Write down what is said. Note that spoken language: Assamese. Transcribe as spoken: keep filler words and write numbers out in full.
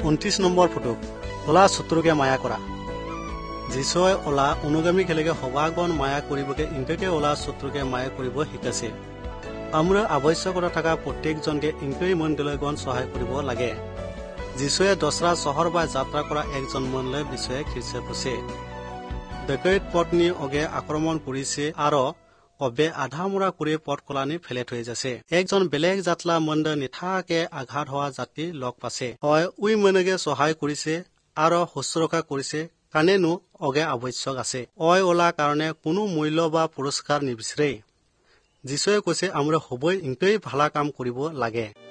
ঊনত্ৰিশ নম্বৰ ফটো ওলা শত্ৰুকে মায়া কৰা। যীশুৱে ওলা অনুগামী খেলেকে সবাগন মায়া কৰিবকে ইংকে ওলা শত্ৰুকে মায়া কৰিব শিকাইছে। আমরা আৱশ্যকতা থকা প্ৰত্যেকজনকে ইংকেই মন্দিৰলৈগন সহায় কৰিব লাগে। যীশুৱে দছৰা চহৰ বা যাত্ৰা কৰা একজন মনলৈ বিষয়ে খিৰিছে কৈছে। ডকৈত পত্নী অগে আক্ৰমণ কৰিছে আৰু অবে আধা মৰা কৰি পথ কলানি ফেলে থৈ যাছে। একজন বেলেগ যাত্ৰা মন্দিৰ নিঠাকে আঘাত হোৱা জাতি লগ পাছে। হয় উই মনেগে সহায় কৰিছে আৰু শুশ্ৰূষা কৰিছে কাৰণেনো অগে আৱশ্যক আছে। অই ওলা কাৰণে কোনো মূল্য বা পুৰস্কাৰ নিবিচাৰে। যীশুৱে কৈছে আমরা সবই ইংকেই ভালা কাম কৰিব লাগে।